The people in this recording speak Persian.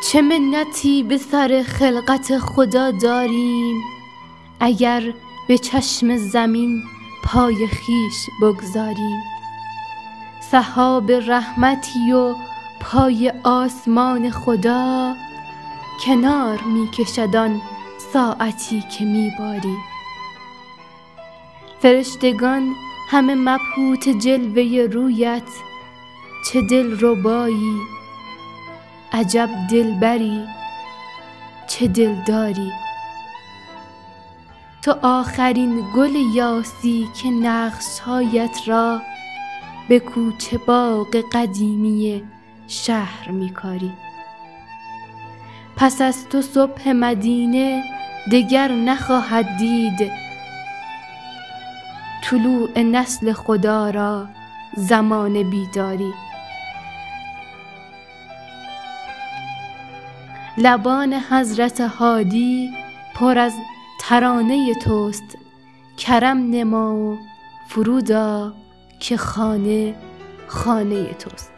چه منتی به سر خلقت خدا داریم، اگر به چشم زمین پای خویش بگذاریم. سحاب رحمتی و پای آسمان خدا، کنار می کشد آن ساعتی که می باریم. فرشتگان همه مبهوت جلوه رویت، چه دلربایی، عجب دلبری، چه دلداری. تو آخرین گل یاسی که نقش‌هایت را به کوچه باغ قدیمی شهر می‌کاری. پس از تو صبح مدینه دگر نخواهد دید، طلوع نسل خدا را زمان بیداری. لبان حضرت هادی پر از ترانه توست، کرم نما و فرود آ که خانه خانه توست.